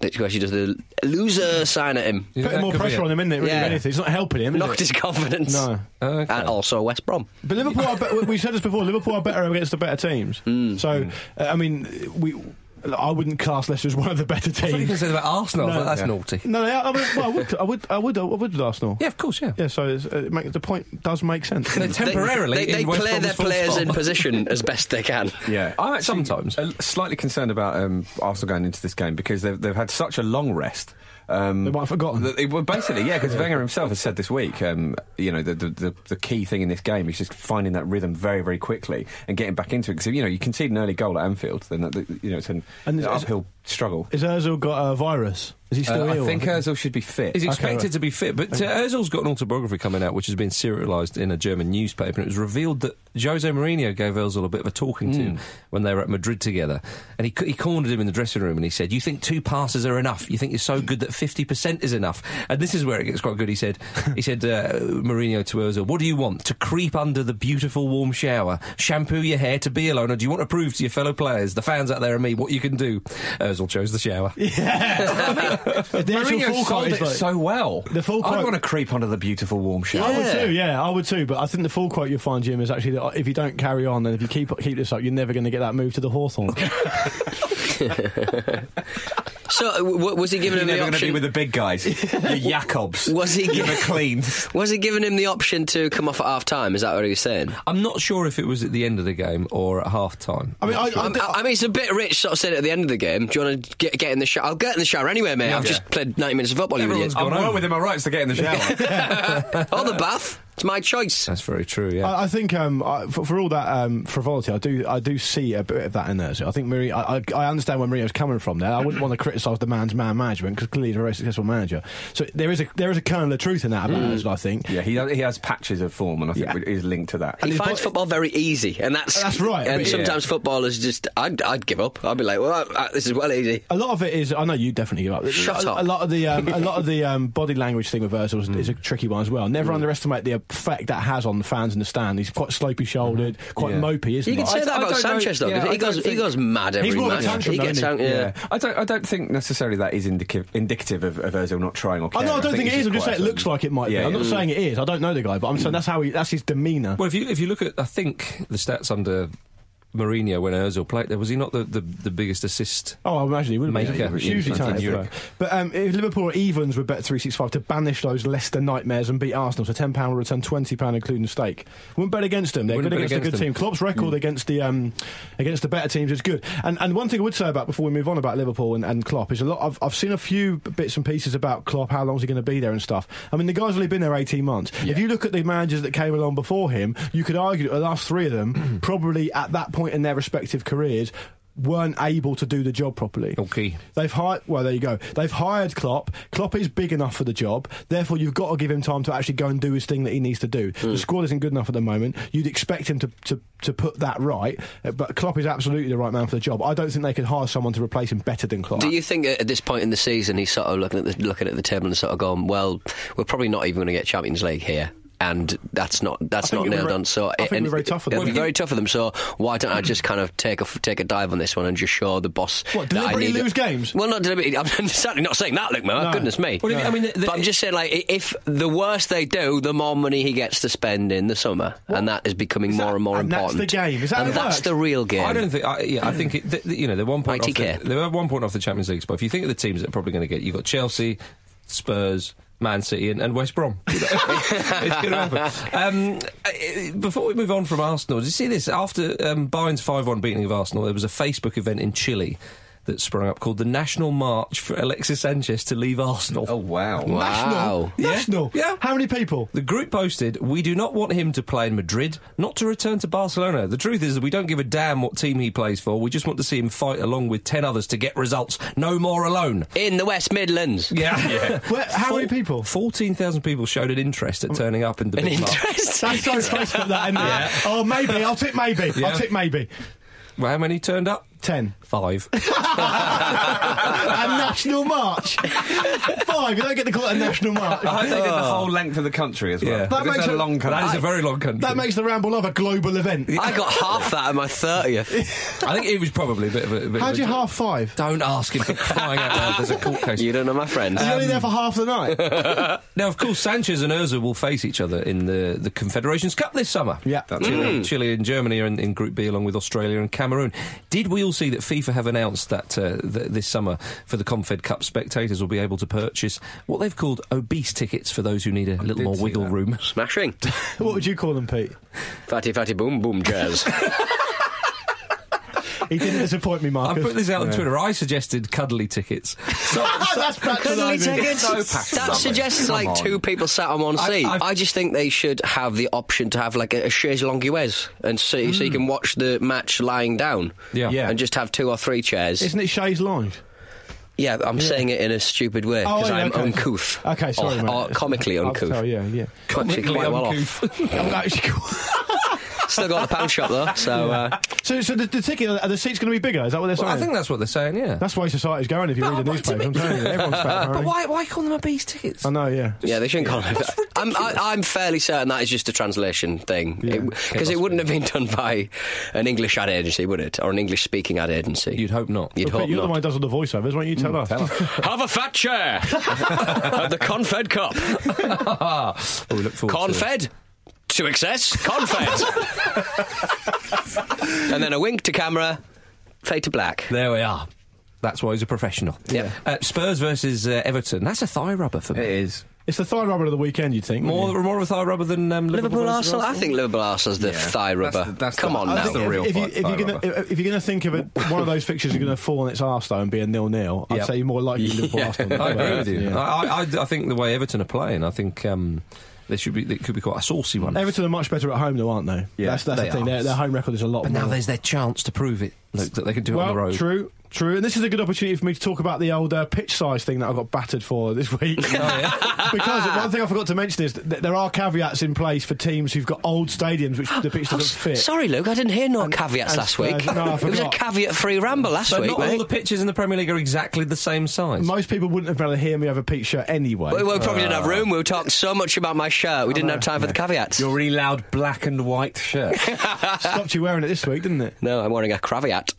Because she does the loser sign at him. Putting more pressure on him, isn't it? Really, anything. It's not helping him. Knocked his confidence. No. Okay. And also West Brom. But Liverpool, we said this before, Liverpool are better against the better teams. So, I mean, I wouldn't class Leicester as one of the better teams. I thought you could say about Arsenal. No, that's naughty. No, I would with Arsenal. Yeah, of course, yeah. Yeah, so the point does make sense. Temporarily, they clear their players in position as best they can. Yeah, I'm actually sometimes slightly concerned about Arsenal going into this game because they've had such a long rest. They might have forgotten. Basically, yeah, because Wenger himself has said this week, the key thing in this game is just finding that rhythm very, very quickly and getting back into it. Because, you concede an early goal at Anfield, then, it's an uphill struggle. Has Ozil got a virus? Is he still ill? I think Ozil should be fit. He's expected to be fit, but Ozil's got an autobiography coming out which has been serialised in a German newspaper, and it was revealed that Jose Mourinho gave Ozil a bit of a talking to when they were at Madrid together, and he cornered him in the dressing room and he said, "You think 2 passes are enough? You think you're so good that 50% is enough?" And this is where it gets quite good. He said Mourinho to Ozil, "What do you want? To creep under the beautiful warm shower, shampoo your hair, to be alone, or do you want to prove to your fellow players, the fans out there and me, what you can do?" Ozil chose the shower. Yeah. Mourinho sold it so well. The full quote, I want to creep under the beautiful warm shower. I would too. But I think the full quote you'll find, Jim, is actually that if you don't carry on and if you keep this up, you're never going to get that move to the Hawthorn. So, was he giving him the option? You're never going to be with the big guys. Your Jacobs. Was he clean? Was he giving him the option to come off at half time? Is that what he was saying? I'm not sure if it was at the end of the game or at half time. I mean, it's a bit rich sort of saying at the end of the game, do you want to get in the shower? I'll get in the shower anyway, mate. I've just played 90 minutes of football. I'm well within my rights to get in the shower. Or the bath. It's my choice. That's very true, yeah. I think for all that frivolity, I do see a bit of that in there. So I think I understand where Mourinho's coming from there. I wouldn't want to criticise the man's man management because clearly he's a very successful manager. So there is a kernel of truth in that about Ozil, I think. Yeah, he has patches of form, and I think it is linked to that. He finds football very easy, and that's right. And sometimes footballers just, I'd give up. I'd be like, well, this is well easy. A lot of it is, I know you definitely give up. Shut up. A lot of the body language thing with Ozil is a tricky one as well. Never underestimate the effect that has on the fans in the stand. He's quite slopey-shouldered, quite mopey, isn't he? You can say that about Sanchez, though. He goes mad every match. He gets out. I don't think necessarily that is indicative of Ozil not trying or caring. I don't think it is. I'm just saying it looks like it might be. I'm not saying it is. I don't know the guy, but I'm saying that's his demeanour. Well, if you look at, I think, the stats under Mourinho when Ozil played there, was he not the biggest assist? Oh, I imagine he would maker. He was hugely talented. But if Liverpool are evens with Bet365 to banish those Leicester nightmares and beat Arsenal, so £10 will return £20 including stake. Wouldn't bet against them. They're good against a good team. Klopp's record against the better teams is good. And one thing I would say about before we move on about Liverpool and Klopp is I've seen a few bits and pieces about Klopp, how long is he going to be there and stuff. I mean, the guy's only been there 18 months. Yeah. If you look at the managers that came along before him, you could argue that the last 3 of them probably at that point in their respective careers weren't able to do the job properly. Okay. They've hired, well, there you go. They've hired Klopp. Klopp is big enough for the job. Therefore, you've got to give him time to actually go and do his thing that he needs to do. The squad isn't good enough at the moment. You'd expect him to put that right, but Klopp is absolutely the right man for the job. I don't think they could hire someone to replace him better than Klopp. Do you think at this point in the season he's sort of looking at the table and sort of going, well, we're probably not even going to get Champions League here? And that's not nailed on. So I think it'll be very tough for them. It'll be very tough for them. So why don't I just kind of take a dive on this one and just show the boss that I need lose games? Well, not deliberately. I'm certainly not saying that, Luke. No. Goodness me. Well, I mean, but I'm just saying, like, if the worse they do, the more money he gets to spend in the summer, and that is becoming more and more important. That's the game. Is that and that's the real game. I don't think. I think they're 1 point off. They're 1 point off the Champions League spot. If you think of the teams that are probably going to get, you've got Chelsea, Spurs, Man City and West Brom. It's going to happen. Before we move on from Arsenal, did you see this? After Bayern's 5-1 beating of Arsenal, there was a Facebook event in Chile that sprung up called the National March for Alexis Sanchez to leave Arsenal. Oh, wow. National? Yeah. How many people? The group posted, "We do not want him to play in Madrid, not to return to Barcelona. The truth is that we don't give a damn what team he plays for. We just want to see him fight along with 10 others to get results. No more alone." In the West Midlands. Yeah. How many people? 14,000 people showed an interest at turning up in the big march. Interest? That's so Facebook that, isn't it? Yeah. Oh, maybe. I'll tick maybe. Yeah. I'll tick maybe. Well, how many turned up? 10. 5. national march. 5, you don't get to call it a national march. I hope they did the whole length of the country as well. Yeah. That makes a long country. That is a very long country. That makes the Ramble Love a global event. I got half that at my 30th. I think it was probably a bit of a... How'd you half 5? Don't ask him for crying out loud. There's a court case. You don't know my friend. You're only there for half the night. Now, of course, Sanchez and Ozil will face each other in the Confederations Cup this summer. Yeah. Chile and Germany are in Group B along with Australia and Cameroon. Did we all see that FIFA have announced that this summer for the Confed Cup, spectators will be able to purchase what they've called obese tickets for those who need a little more wiggle room. Smashing. What would you call them, Pete? Fatty, fatty, boom, boom, jazz. He didn't disappoint me, Marcus. I put this out on Twitter. I suggested cuddly tickets. That's Cuddly tickets? That suggests like 2 people sat on one seat. I just think they should have the option to have like a chaise longueuse, and so you can watch the match lying down. Yeah. And just have 2 or 3 chairs. Isn't it chaise longue? Yeah, I'm saying it in a stupid way because I'm uncouth. Okay, sorry, mate. Or comically uncouth. Yeah. Comically quite well off. Still got the pound shop though, so... So the ticket, are the seats going to be bigger? Is that what they're saying? I think that's what they're saying, yeah. That's why society's going if you read the newspaper. I'm telling you, everyone's fat. But why call them obese tickets? I know, yeah. Yeah, they shouldn't call them that. I'm fairly certain that is just a translation thing. Because it wouldn't have been done by an English ad agency, would it? Or an English-speaking ad agency. You'd hope not. You're the one who does all the voiceovers, why don't you tell us? Have a fat chair at the Confed Cup. We look forward Confed to excess. Confed. And then a wink to camera, fade to black. There we are. That's why he's a professional. Yeah. Spurs versus Everton. That's a thigh rubber for me. It is. It's the thigh rubber of the weekend, you'd think. More of a thigh rubber than Liverpool Arsenal. I think Liverpool Arsenal's the thigh rubber. Come on, that's the real. If you're going to think of it, one of those fixtures is going to fall on its arse though and be a 0-0, I'd say you're more likely Liverpool Arsenal. I agree with you. Yeah. I think the way Everton are playing, I think. It could be quite a saucy one. Everton are much better at home, though, aren't they? Yeah, that's the thing. Their home record is a lot. But more. now there's their chance to prove it. Look, that they can do it on the road. True. And this is a good opportunity for me to talk about the old pitch size thing that I got battered for this week. Because one thing I forgot to mention is that there are caveats in place for teams who've got old stadiums which the pitch doesn't fit. Sorry, Luke, I didn't hear caveats last week. No, it was a caveat-free ramble last week, not all the pitches in the Premier League are exactly the same size. Most people wouldn't have been able to hear me over Pete's shirt anyway. We probably didn't have room. We were talking so much about my shirt. We didn't have time for the caveats. Your really loud black and white shirt. Stopped you wearing it this week, didn't it? No, I'm wearing a cravat.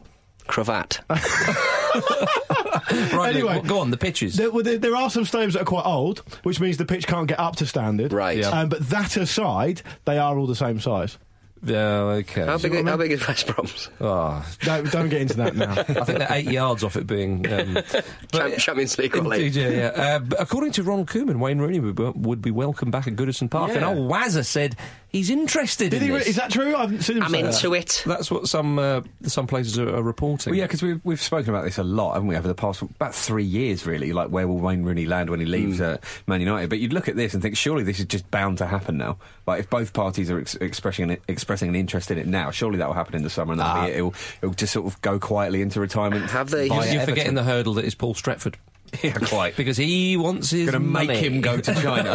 Right, anyway, Luke, go on, the pitches. There are some stadiums that are quite old, which means the pitch can't get up to standard. Right. Yeah. But that aside, they are all the same size. Okay. How big is West Brom's? Oh. Don't get into that now. I think they're 8 yards off it being... Champions League. Indeed, yeah. According to Ron Koeman, Wayne Rooney would be welcome back at Goodison Park, and old Wazza said he's interested in this. Is that true? I haven't seen him say into that. it. That's what some places are reporting. Well, yeah, because we've spoken about this a lot, haven't we, over the past about 3 years, really. Like, where will Wayne Rooney land when he leaves Man United? But you'd look at this and think, surely this is just bound to happen now. Like, if both parties are expressing an interest in it now, surely that will happen in the summer, and that'll it'll just sort of go quietly into retirement. Have they? You're forgetting the hurdle that is Paul Stretford. Yeah, quite. Because he wants his going to make him go to China.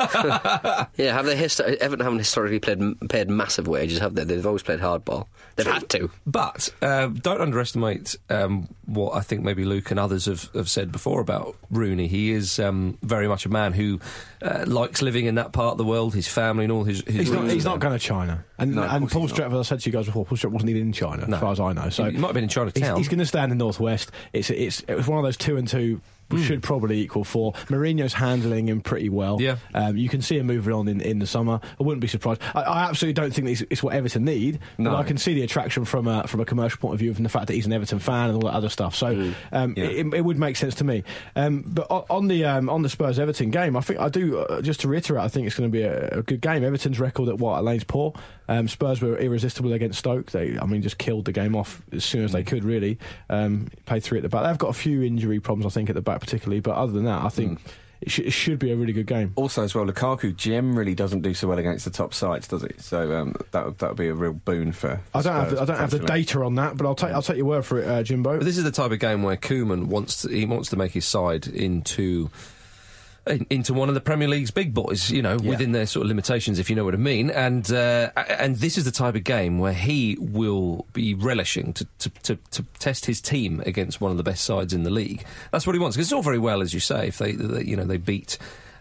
Yeah, have they? Everton haven't historically paid massive wages, have they? They've always played hardball. They've had to. But don't underestimate what I think maybe Luke and others have said before about Rooney. He is very much a man who likes living in that part of the world, his family and all his He's not going to China. And Paul Stretford, I said to you guys before, Paul Stretford wasn't even in China, as far as I know. So he might have been in Chinatown. He's going to stand in North West. It was one of those 2 and 2. Should probably equal 4. Mourinho's handling him pretty well. Yeah. You can see him moving on in the summer. I wouldn't be surprised. I absolutely don't think that it's what Everton need. No. But I can see the attraction from a commercial point of view, from the fact that he's an Everton fan and all that other stuff. So it would make sense to me. But on the Spurs Everton game, I think I do. Just to reiterate, I think it's going to be a good game. Everton's record at Lane's poor. Spurs were irresistible against Stoke. They, just killed the game off as soon as they could. Really, played 3 at the back. They've got a few injury problems, I think, at the back particularly. But other than that, I think it should be a really good game. Also, as well, Lukaku generally doesn't do so well against the top sides, does he? So that would be a real boon for I don't Spurs, have the data on that, but I'll take your word for it, Jimbo. But this is the type of game where Koeman wants to make his side into into one of the Premier League's big boys, within their sort of limitations, if you know what I mean. And this is the type of game where he will be relishing to test his team against one of the best sides in the league. That's what he wants, because it's all very well, as you say, if they beat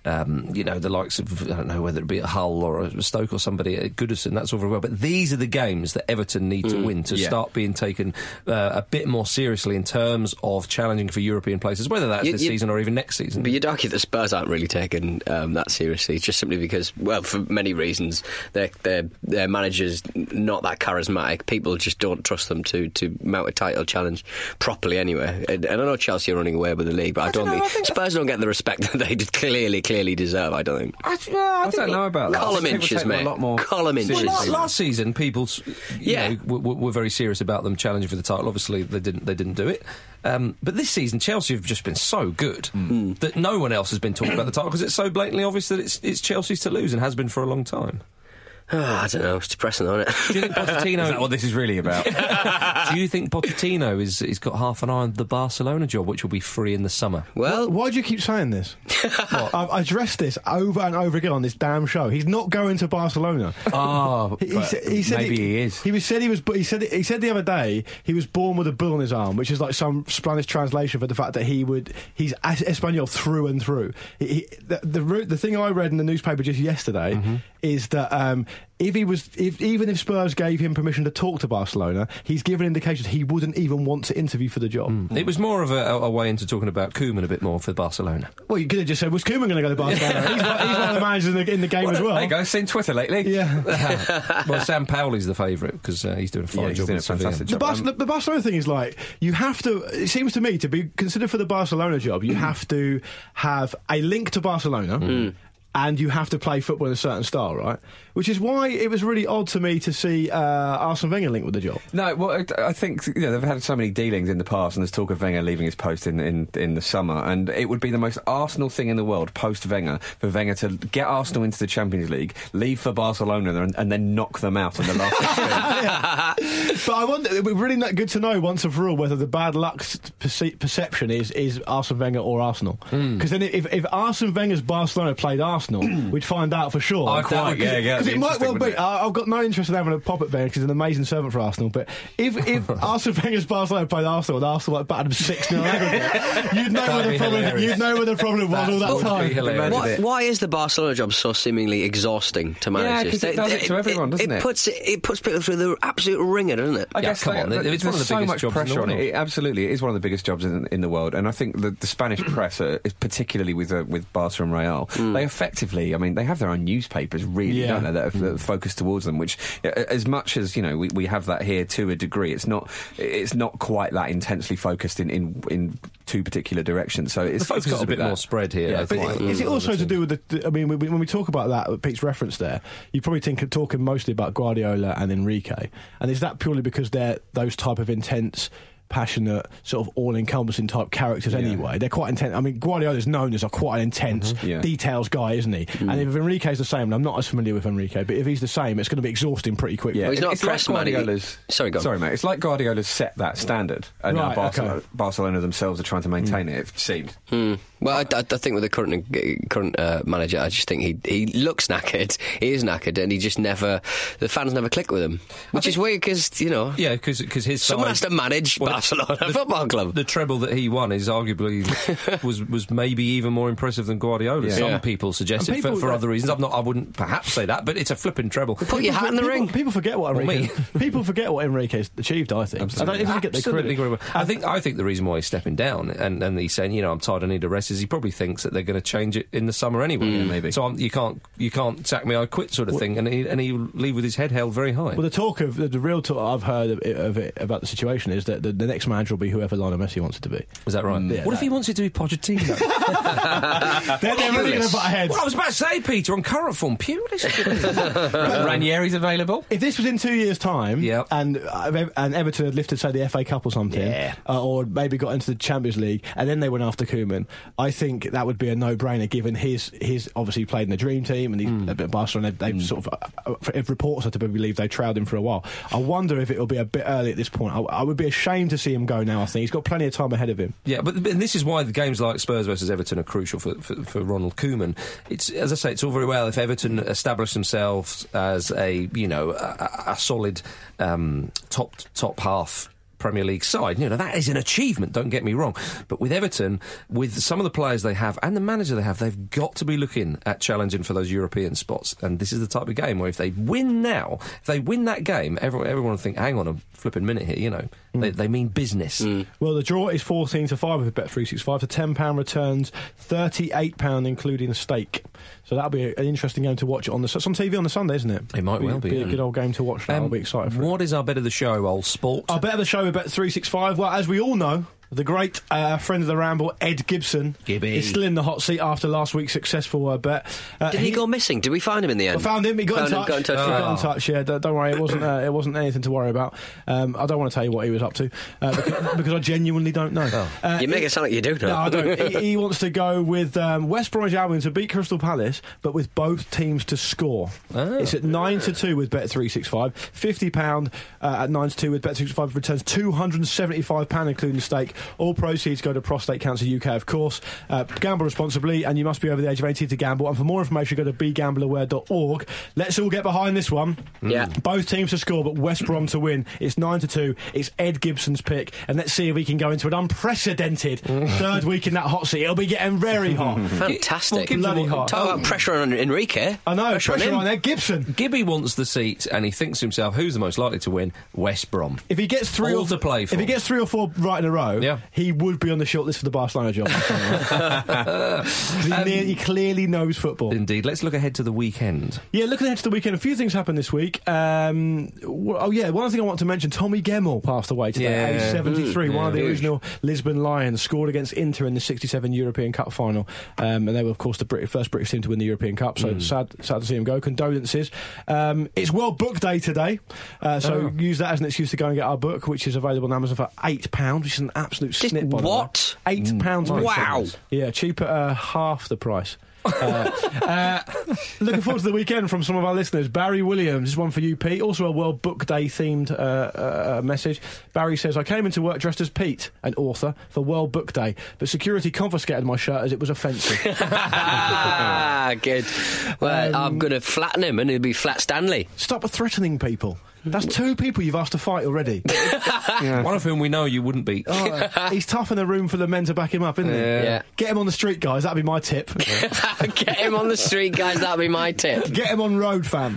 the likes of, I don't know, whether it be a Hull or a Stoke or somebody at Goodison, that's all very well. But these are the games that Everton need to win to start being taken a bit more seriously in terms of challenging for European places, whether that's this season or even next season. But you'd argue that Spurs aren't really taken that seriously, just simply because, well, for many reasons, their manager's not that charismatic. People just don't trust them to mount a title challenge properly anyway. And I know Chelsea are running away with the league, but I don't think Spurs don't get the respect that they did clearly deserve, I don't think. I don't know about that. Column inches, mate. Column inches. Well, last season, people were very serious about them challenging for the title. Obviously, they didn't do it. But this season, Chelsea have just been so good that no one else has been talking about the title, because it's so blatantly obvious that it's Chelsea's to lose and has been for a long time. I don't know, it's depressing, isn't it? Do you think Pochettino... Is that what this is really about? Do you think Pochettino is got half an eye on the Barcelona job, which will be free in the summer? Well, why do you keep saying this? I've addressed this over and over again on this damn show. He's not going to Barcelona. Oh, he said maybe he is. He said the other day he was born with a bull on his arm, which is like some Spanish translation for the fact that he's Espanol through and through. The thing I read in the newspaper just yesterday is that even if Spurs gave him permission to talk to Barcelona, he's given indications he wouldn't even want to interview for the job. It was more of a way into talking about Koeman a bit more for Barcelona. Well, you could have just said, was Koeman going to go to Barcelona? he's one of the managers in the game as well. There you go, seen Twitter lately. Yeah. Well, Sam Powell's the favourite, because he's doing a fine job. Doing a fantastic job. The Barcelona thing is like, you have to, it seems to me, to be considered for the Barcelona job, you have to have a link to Barcelona. And you have to play football in a certain style, right? Which is why it was really odd to me to see Arsene Wenger linked with the job. No, well, I think they've had so many dealings in the past, and there's talk of Wenger leaving his post in the summer, and it would be the most Arsenal thing in the world post Wenger for Wenger to get Arsenal into the Champions League, leave for Barcelona, and then knock them out in the last 16. But I wonder, it would be really good to know once and for all whether the bad luck perception is Arsene Wenger or Arsenal. Because then if Arsene Wenger's Barcelona played Arsenal, we'd find out for sure. Because it might well be. I've got no interest in having a pop at Wenger because he's an amazing servant for Arsenal. But if Arsene Wenger's Barcelona played Arsenal and Arsenal battered them 6-0 aggregate, you'd know where the problem was all that time. Why is the Barcelona job so seemingly exhausting to managers? Yeah, because it does it to everyone, doesn't it? It puts people through the absolute ringer, doesn't it? I guess come on, it's one of the so biggest much jobs pressure in the on it. Absolutely, it is one of the biggest jobs in the world, and I think the Spanish press, particularly with Barca and Real, they effectively, I mean, they have their own newspapers, really, don't they, that are focused towards them. Which, as much as we have that here to a degree, it's not quite that intensely focused in two particular directions. So the focus is a bit more spread here. Yeah, but is it also to do with the? I mean, when we talk about that, Pete's reference there, you probably talking mostly about Guardiola and Enrique, and is that purely because they're those type of intense, passionate, sort of all-encompassing type characters anyway? They're quite intense. I mean, Guardiola's known as quite an intense, details guy, isn't he? And if Enrique's the same, and I'm not as familiar with Enrique, but if he's the same, it's going to be exhausting pretty quickly. Yeah, he's not a press man. Sorry, mate. It's like Guardiola's set that standard, and now Barcelona themselves are trying to maintain it, it seemed. Well, I think with the current manager, I just think he looks knackered. He is knackered, and he just the fans never click with him, which is weird because because his someone has to manage Barcelona Football Club. The treble that he won is arguably was maybe even more impressive than Guardiola. Yeah. Some people suggest it for other reasons. I wouldn't perhaps say that, but it's a flipping treble. Put your hat in the ring. People forget what Enrique's achieved. I think. Absolutely. I don't get the credit. I think the reason why he's stepping down and he's saying, I'm tired, I need a rest, is he probably thinks that they're going to change it in the summer anyway. Maybe. So you can't sack me, I quit sort of thing, and he leave with his head held very high. Well, the real talk I've heard of it about the situation is that the next manager will be whoever Lionel Messi wants it to be. Is that right? Yeah, what if he wants it to be Pochettino? they're really going to butt ahead. Well, I was about to say, Peter, on current form, Pulis. Ranieri's available. If this was in 2 years' time, and Everton had lifted, say, the FA Cup or something, or maybe got into the Champions League, and then they went after Koeman, I think that would be a no-brainer, given his obviously played in the dream team, and he's Barcelona. They've sort of, if reports are to be believed, they trailed him for a while. I wonder if it'll be a bit early at this point. I would be ashamed to see him go now, I think. He's got plenty of time ahead of him. Yeah, but this is why the games like Spurs versus Everton are crucial for Ronald Koeman. It's, as I say, it's all very well if Everton establish themselves as a solid top half Premier League side. That is an achievement, don't get me wrong. But with Everton, with some of the players they have and the manager they have, they've got to be looking at challenging for those European spots. And this is the type of game where if they win now, if they win that game, everyone will think, hang on a flipping minute here, they mean business. Well, the draw is 14-5 with Bet365. The £10 returns £38, including stake. So that'll be an interesting game to watch. It's on TV on the Sunday, isn't it? It might well be. A good old game to watch. I'll be excited for it. What is our bet of the show, old sport? Our bet of the show with Bet365. Well, as we all know, the great friend of the Ramble, Ed Gibson, is still in the hot seat after last week's successful bet. Did he go missing? Did we find him in the end? I found him. He got in touch. He got in touch. Yeah, don't worry. It wasn't anything to worry about. I don't want to tell you what he was up to because I genuinely don't know. You make it sound like you do know. No, I don't. He wants to go with West Bromwich Albion to beat Crystal Palace, but with both teams to score. It's at 9-2 with Bet365. £50 at 9-2 with Bet365 returns £275, including stake. All proceeds go to Prostate Cancer UK, of course. Gamble responsibly, and you must be over the age of 18 to gamble. And for more information, go to begambleaware.org. Let's all get behind this one. Yeah. Both teams to score, but West Brom to win. It's 9-2. It's Ed Gibson's pick, and let's see if we can go into an unprecedented third week in that hot seat. It'll be getting very hot. Fantastic. Bloody hot. Talk about pressure on Enrique. I know, pressure on Ed Gibson. Gibby wants the seat, and he thinks to himself, who's the most likely to win? West Brom. If he gets three or four right in a row, he would be on the shortlist for the Barcelona job. He clearly knows football. Indeed. Let's look ahead to the weekend. Yeah, looking ahead to the weekend, a few things happened this week. One thing I want to mention, Tommy Gemmell passed away today, age 73, one of the original Lisbon Lions, scored against Inter in the 67 European Cup final. And they were, of course, the first British team to win the European Cup, so sad to see him go. Condolences. It's World Book Day today, so use that as an excuse to go and get our book, which is available on Amazon for £8, which is an absolute snip, by the way. What? £8. Wow. Yeah, cheap at half the price. Looking forward to the weekend from some of our listeners. Barry Williams, this is one for you, Pete. Also a World Book Day themed message. Barry says, I came into work dressed as Pete, an author, for World Book Day, but security confiscated my shirt as it was offensive. Good. Well, I'm going to flatten him and he'll be Flat Stanley. Stop threatening people. That's two people you've asked to fight already. One of whom we know you wouldn't beat. He's tough in the room for the men to back him up, isn't he? Yeah. Get him on the street, guys. That'd be my tip. Get him on the street, guys. That'd be my tip. Get him on road, fam.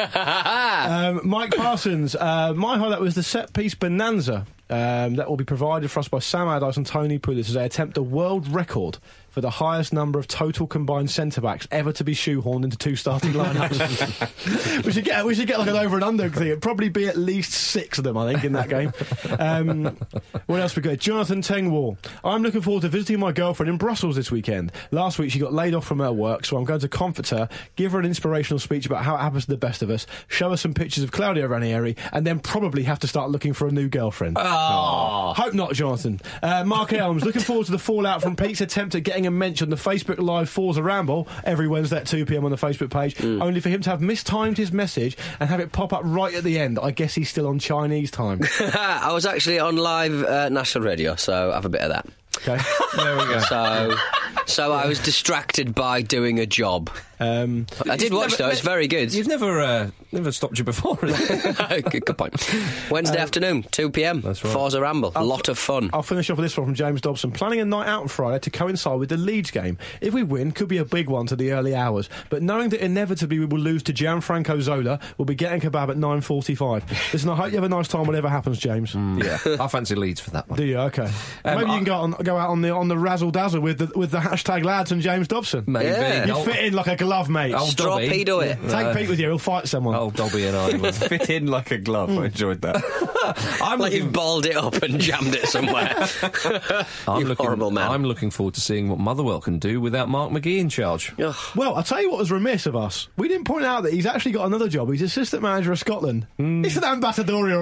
Mike Parsons. My highlight was the set-piece bonanza that will be provided for us by Sam Allardyce and Tony Pulis as they attempt a world record for the highest number of total combined centre-backs ever to be shoehorned into two starting lineups. we should get like an over and under thing. It'd probably be at least 6 of them, I think, in that game. What else we got? Jonathan Tengwall. I'm looking forward to visiting my girlfriend in Brussels this weekend. Last week she got laid off from her work, so I'm going to comfort her, give her an inspirational speech about how it happens to the best of us, show her some pictures of Claudio Ranieri, and then probably have to start looking for a new girlfriend. Hope not, Jonathan. Mark Elms. Looking forward to the fallout from Pete's attempt at getting a mention on the Facebook Live Forza Ramble every Wednesday at 2 p.m. on the Facebook page, only for him to have mistimed his message and have it pop up right at the end. I guess he's still on Chinese time. I was actually on live national radio, so have a bit of that. Okay, there we go. So I was distracted by doing a job. I did watch though; it's very good. You've never stopped you before. Good point. Wednesday afternoon, 2 p.m. That's right. Forza Ramble, a lot of fun. I'll finish off with this one from James Dobson. Planning a night out on Friday to coincide with the Leeds game. If we win, could be a big one to the early hours. But knowing that inevitably we will lose to Gianfranco Zola, we'll be getting kebab at 9:45. Listen, I hope you have a nice time whatever happens, James. Yeah, I fancy Leeds for that one. Do you? Okay. Maybe you can go out on the razzle dazzle with the hashtag lads and James Dobson. Maybe. Yeah. You fit in like a glove, mate. Torpedo it. Take Pete with you. He'll fight someone. Old Dobby and I will fit in like a glove. I enjoyed that. You've balled it up and jammed it somewhere. Horrible man. I'm looking forward to seeing what Motherwell can do without Mark McGee in charge. Well, I'll tell you what was remiss of us. We didn't point out that he's actually got another job. He's assistant manager of Scotland. It's an ambassadorial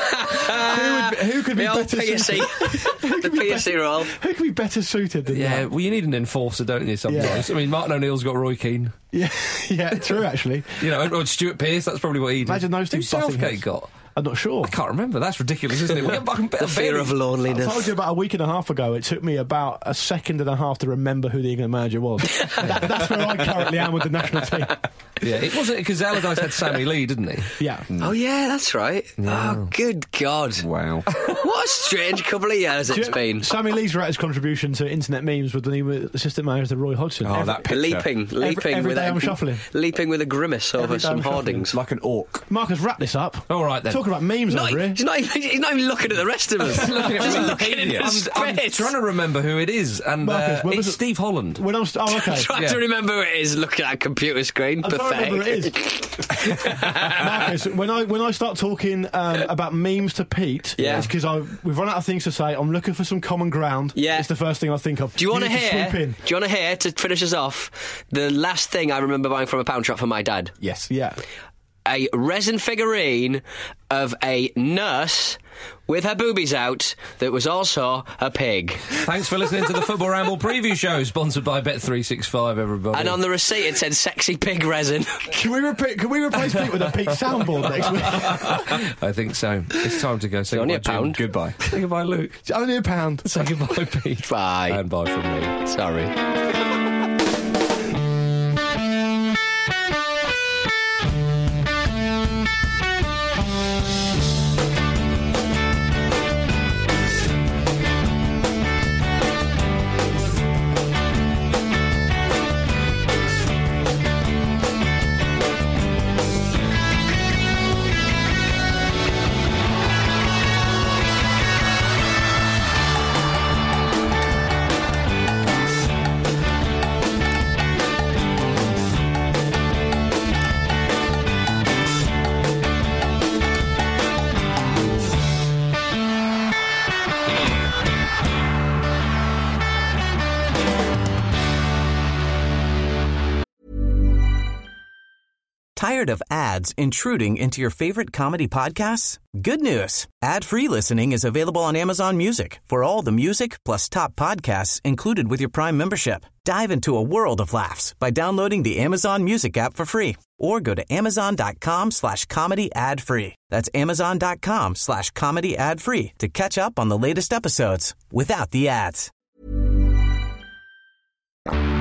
role. who could be better PSC? The PSC role. Who could be better suited than that? Yeah, well, you need an enforcer, don't you, sometimes? Yeah. I mean, Martin O'Neill's got Roy Keane. Yeah, true, actually. Or Stuart Pearce, that's probably what he did. Imagine those two. Who's Southgate got? I'm not sure. I can't remember. That's ridiculous, isn't it? The fear of loneliness. I told you about a week and a half ago, it took me about a second and a half to remember who the England manager was. That's where I currently am with the national team. Yeah, it wasn't because Allardyce had Sammy Lee, didn't he? Yeah. Oh, yeah, that's right. Yeah. Oh, good God. Wow. What a strange couple of years it's been. Sammy Lee's greatest contribution to internet memes was when he was assistant manager to Roy Hodgson. Oh, that picture. Leaping every with day I'm shuffling. Leaping with a grimace over Every day some I'm shuffling. hoardings. Like an orc. Marcus, wrap this up. All right, then. Talking about memes over here. He's not even looking at the rest of us. Looking at He's me. looking in his I'm face. trying to remember who it is, and Marcus, when was it's it? Steve Holland. When I was, okay. Trying to remember who it is looking at a computer screen. I'm trying to remember who it is. Marcus, when I start talking about memes to Pete, it's because we've run out of things to say. I'm looking for some common ground. Yeah. It's the first thing I think of. Do you want to hear? Swoop in. Do you want to hear, to finish us off, the last thing I remember buying from a pound shop for my dad? Yes. Yeah. A resin figurine of a nurse with her boobies out that was also a pig. Thanks for listening to the Football Ramble preview show, sponsored by Bet365, everybody. And on the receipt it said sexy pig resin. Can we replace Pete with a Pete soundboard next week? I think so. It's time to go. Say only goodbye, a pound. Jim. Goodbye. Say goodbye, Luke. It's only a pound. Say goodbye, Pete. Bye. And bye from me. Sorry. Tired of ads intruding into your favorite comedy podcasts? Good news. Ad-free listening is available on Amazon Music for all the music plus top podcasts included with your Prime membership. Dive into a world of laughs by downloading the Amazon Music app for free or go to amazon.com/comedy ad-free. That's amazon.com/comedy ad-free to catch up on the latest episodes without the ads.